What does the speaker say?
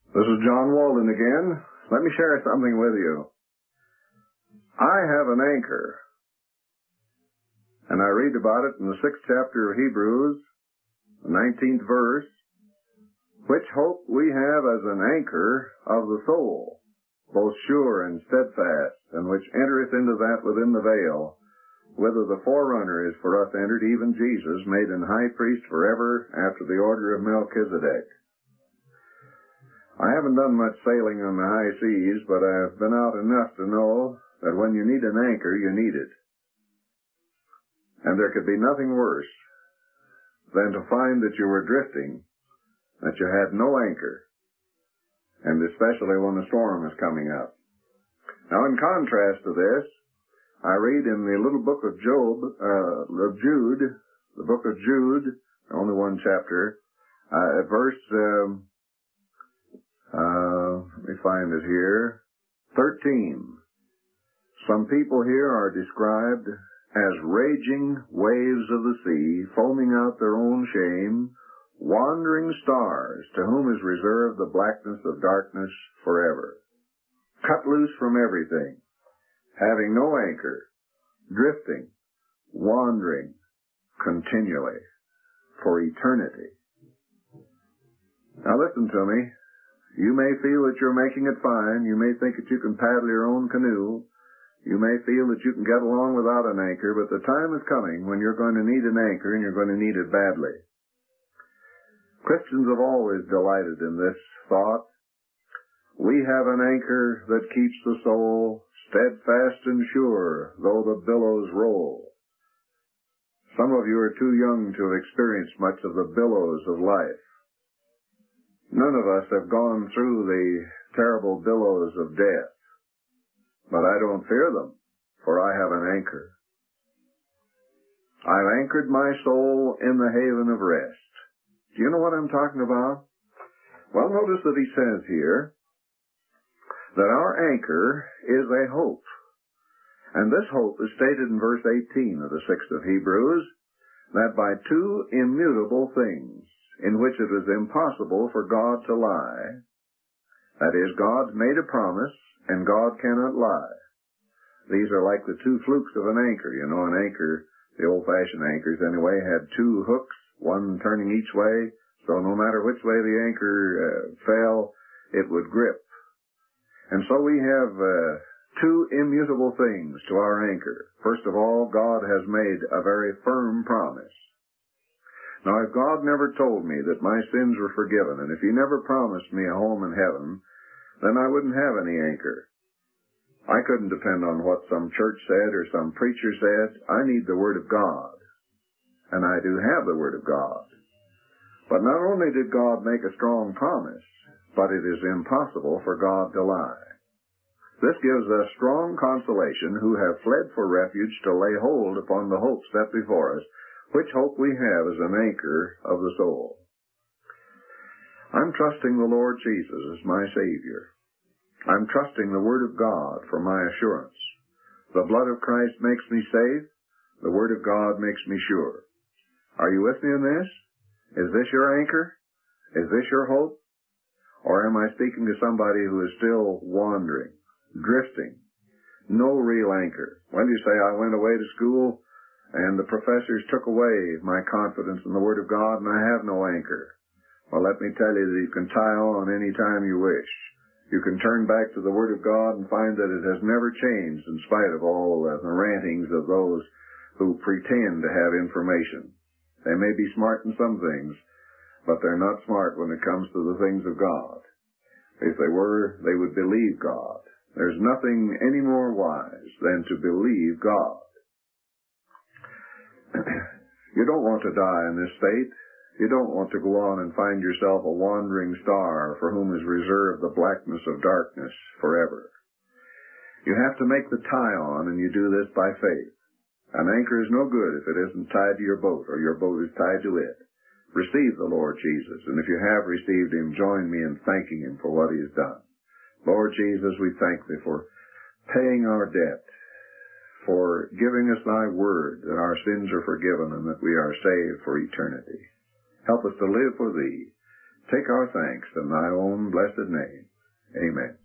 This is John Walden again. Let me share something with you. I have an anchor, and I read about it in the 6th chapter of Hebrews, the 19th verse, which hope we have as an anchor of the soul, both sure and steadfast, and which entereth into that within the veil, whither the forerunner is for us entered, even Jesus, made an high priest forever after the order of Melchizedek. I haven't done much sailing on the high seas, but I've been out enough to know that when you need an anchor, you need it. And there could be nothing worse than to find that you were drifting, that you had no anchor, and especially when the storm is coming up. Now, in contrast to this, I read in the little book of Jude, the book of Jude, only one chapter, at verse, let me find it here, 13. Some people here are described as raging waves of the sea, foaming out their own shame, wandering stars, to whom is reserved the blackness of darkness forever. Cut loose from everything, having no anchor, drifting, wandering continually for eternity. Now listen to me. You may feel that you're making it fine. You may think that you can paddle your own canoe. You may feel that you can get along without an anchor, but the time is coming when you're going to need an anchor, and you're going to need it badly. Christians have always delighted in this thought. We have an anchor that keeps the soul steadfast and sure, though the billows roll. Some of you are too young to have experienced much of the billows of life. None of us have gone through the terrible billows of death, but I don't fear them, for I have an anchor. I've anchored my soul in the haven of rest. Do you know what I'm talking about? Well, notice that he says here that our anchor is a hope. And this hope is stated in verse 18 of the 6th of Hebrews, that by two immutable things, in which it is impossible for God to lie. That is, God's made a promise, and God cannot lie. These are like the two flukes of an anchor. You know, an anchor, the old-fashioned anchors anyway, had two hooks, one turning each way, so no matter which way the anchor fell, it would grip. And so we have two immutable things to our anchor. First of all, God has made a very firm promise. Now, if God never told me that my sins were forgiven, and if He never promised me a home in heaven, then I wouldn't have any anchor. I couldn't depend on what some church said or some preacher said. I need the Word of God, and I do have the Word of God. But not only did God make a strong promise, but it is impossible for God to lie. This gives us strong consolation who have fled for refuge to lay hold upon the hope set before us, which hope we have as an anchor of the soul. I'm trusting the Lord Jesus as my Savior. I'm trusting the Word of God for my assurance. The blood of Christ makes me safe. The Word of God makes me sure. Are you with me in this? Is this your anchor? Is this your hope? Or am I speaking to somebody who is still wandering, drifting? No real anchor. Well, you say, I went away to school, and the professors took away my confidence in the Word of God, and I have no anchor. Well, let me tell you that you can tie on any time you wish. You can turn back to the Word of God and find that it has never changed in spite of all the rantings of those who pretend to have information. They may be smart in some things, but they're not smart when it comes to the things of God. If they were, they would believe God. There's nothing any more wise than to believe God. You don't want to die in this state. You don't want to go on and find yourself a wandering star for whom is reserved the blackness of darkness forever. You have to make the tie on, and you do this by faith. An anchor is no good if it isn't tied to your boat, or your boat is tied to it. Receive the Lord Jesus, and if you have received Him, join me in thanking Him for what He has done. Lord Jesus, we thank Thee for paying our debt, for giving us Thy word that our sins are forgiven and that we are saved for eternity. Help us to live for Thee. take our thanks in thy own blessed name. Amen.